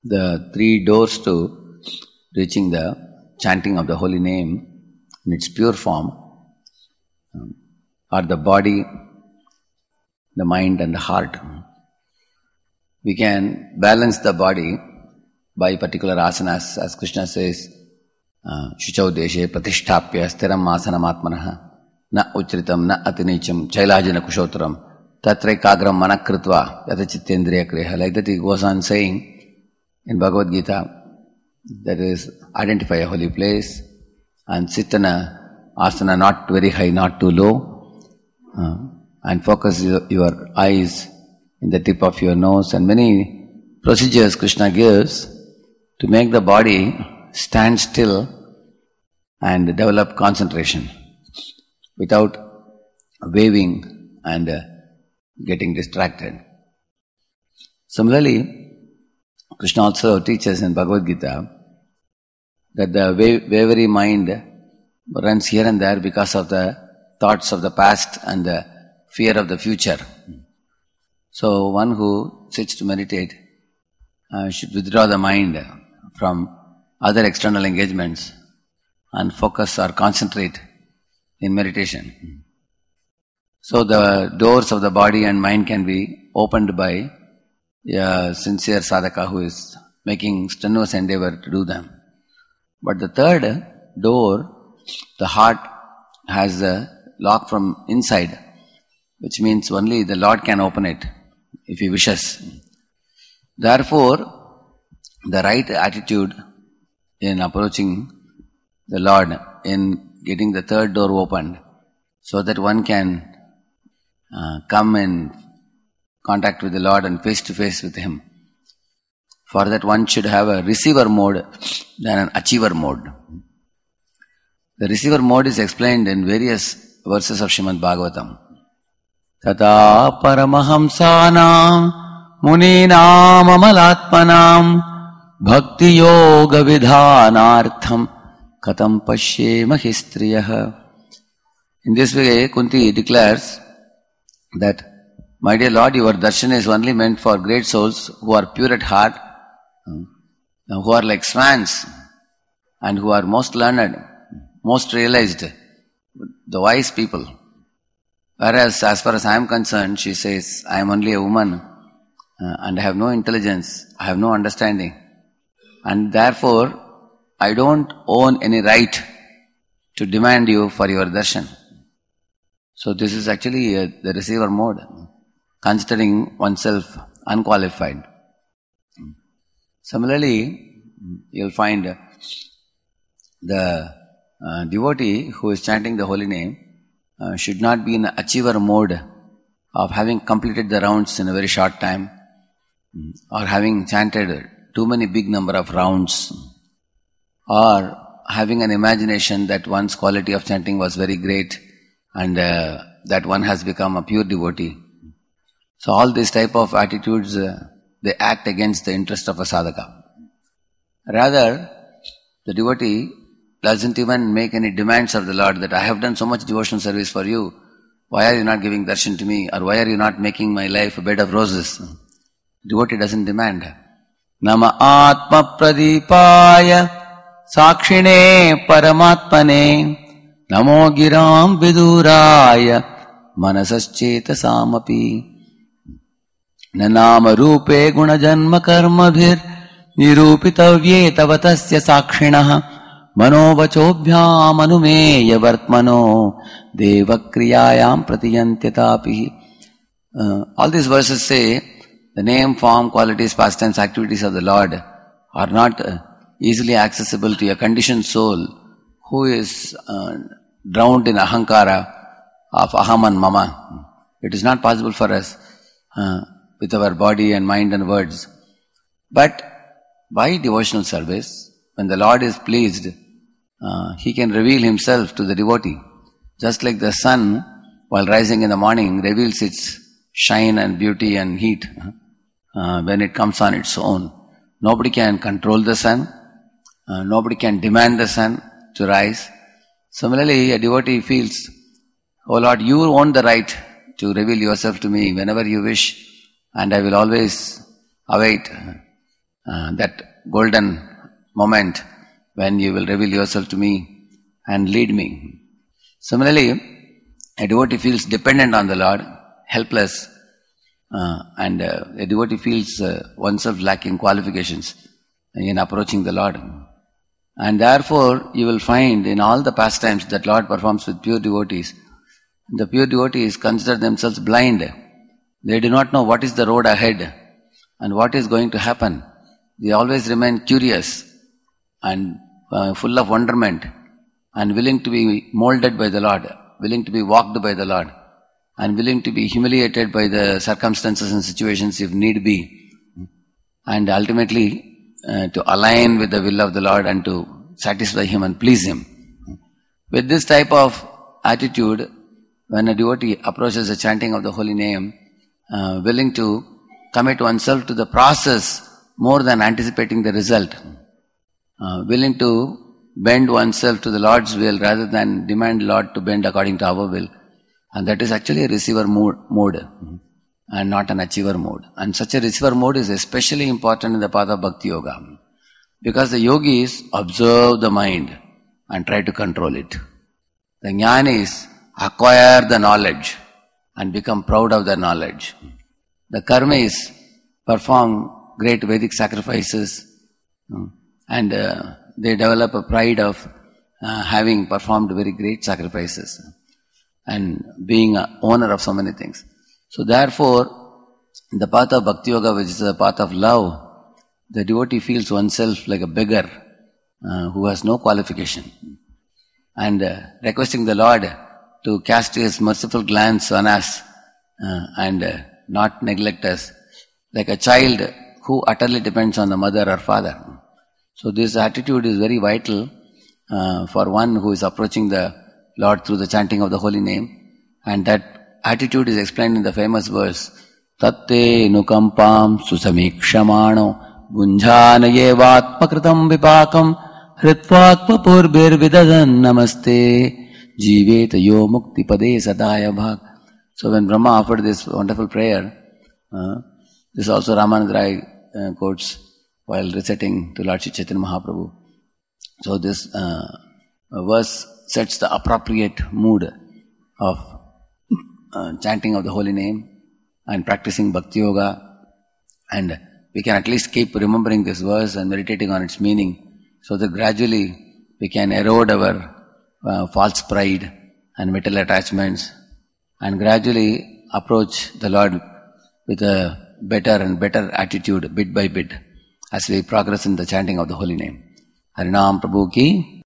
The three doors to reaching the chanting of the holy name in its pure form are the body, the mind and the heart. We can balance the body by particular asanas, as Krishna says, Shuchau deshe pratishtapya stiram asanam atmanaha na uchritam na atinicham chailajana kushotaram tatre kagram manakritva yatachittendriya kriha. Like that he goes on saying in Bhagavad Gita, that is, identify a holy place and sit in a asana not very high, not too low, and focus your eyes in the tip of your nose, and many procedures Krishna gives to make the body stand still and develop concentration without waving and getting distracted. Similarly, Krishna also teaches in Bhagavad Gita that the wavery mind runs here and there because of the thoughts of the past and the fear of the future. So one who sits to meditate should withdraw the mind from other external engagements and focus or concentrate in meditation. So the doors of the body and mind can be opened by a sincere sadhaka who is making strenuous endeavor to do them. But the third door, the heart, has a lock from inside, which means only the Lord can open it if He wishes. Therefore, the right attitude in approaching the Lord, in getting the third door opened, so that one can come in contact with the Lord and face to face with Him. For that one should have a receiver mode than an achiever mode. The receiver mode is explained in various verses of Srimad Bhagavatam. Tata paramahamsanam muninam amalatmanam bhakti yoga vidhanartham katam pashyema histriyah. In this way, Kunti declares that, my dear Lord, your darshan is only meant for great souls who are pure at heart, who are like swans, and who are most learned, most realized, the wise people. Whereas, as far as I am concerned, she says, I am only a woman, and I have no intelligence, I have no understanding, and therefore, I don't own any right to demand you for your darshan. So this is actually the receiver mode, considering oneself unqualified. Similarly, you'll find the devotee who is chanting the holy name should not be in the achiever mode of having completed the rounds in a very short time, or having chanted too many big number of rounds, or having an imagination that one's quality of chanting was very great and that one has become a pure devotee. So all these type of attitudes, they act against the interest of a sadhaka. Rather, the devotee doesn't even make any demands of the Lord that I have done so much devotional service for you, why are you not giving darshan to me, or why are you not making my life a bed of roses? Devotee doesn't demand. Nama atma pradipaya sakshine paramatmane namo giram viduraya manasascheta samapi nanama rupe guna janma karma bhir nirupitavye tavatasya sakshinaha manovachobhyam anumeya vartmano devakriyayam pratiyantyatapi. All these verses say the name, form, qualities, pastimes, activities of the Lord are not easily accessible to a conditioned soul who is drowned in ahankara of aham and mama. It is not possible for us with our body and mind and words. But by devotional service, when the Lord is pleased, He can reveal Himself to the devotee. Just like the sun, while rising in the morning, reveals its shine and beauty and heat when it comes on its own. Nobody can control the sun. Nobody can demand the sun to rise. Similarly, a devotee feels, oh Lord, you own the right to reveal yourself to me whenever you wish, and I will always await that golden moment when you will reveal yourself to me and lead me. Similarly, a devotee feels dependent on the Lord, helpless, and a devotee feels oneself lacking qualifications in approaching the Lord. And therefore, you will find in all the pastimes that Lord performs with pure devotees, the pure devotees consider themselves blind. They do not know what is the road ahead and what is going to happen. They always remain curious and full of wonderment and willing to be molded by the Lord, willing to be walked by the Lord, and willing to be humiliated by the circumstances and situations if need be, and ultimately to align with the will of the Lord and to satisfy Him and please Him. With this type of attitude, when a devotee approaches the chanting of the holy name, willing to commit oneself to the process more than anticipating the result, willing to bend oneself to the Lord's will rather than demand Lord to bend according to our will, and that is actually a receiver mode and not an achiever mode. And such a receiver mode is especially important in the path of Bhakti Yoga, because the yogis observe the mind and try to control it. The jnanis acquire the knowledge and become proud of their knowledge. The karmis perform great Vedic sacrifices and they develop a pride of having performed very great sacrifices and being an owner of so many things. So therefore, in the path of Bhakti Yoga, which is the path of love, the devotee feels oneself like a beggar who has no qualification, and requesting the Lord to cast His merciful glance on us and not neglect us, like a child who utterly depends on the mother or father. So this attitude is very vital for one who is approaching the Lord through the chanting of the holy name, and that attitude is explained in the famous verse, Tatte nukampam susamikshamaano bunjhanayevatmakritam vipakam hritvakpapurbir vidadan namaste jiveta yo mukti pade sadaya bhag. So when Brahma offered this wonderful prayer, this also Ramananda Rai quotes while reciting to Lord Sri Chaitanya Mahaprabhu. So this verse sets the appropriate mood of chanting of the holy name and practicing Bhakti Yoga, and we can at least keep remembering this verse and meditating on its meaning, so that gradually we can erode our false pride and material attachments and gradually approach the Lord with a better and better attitude bit by bit as we progress in the chanting of the holy name. Harinam Prabhu ki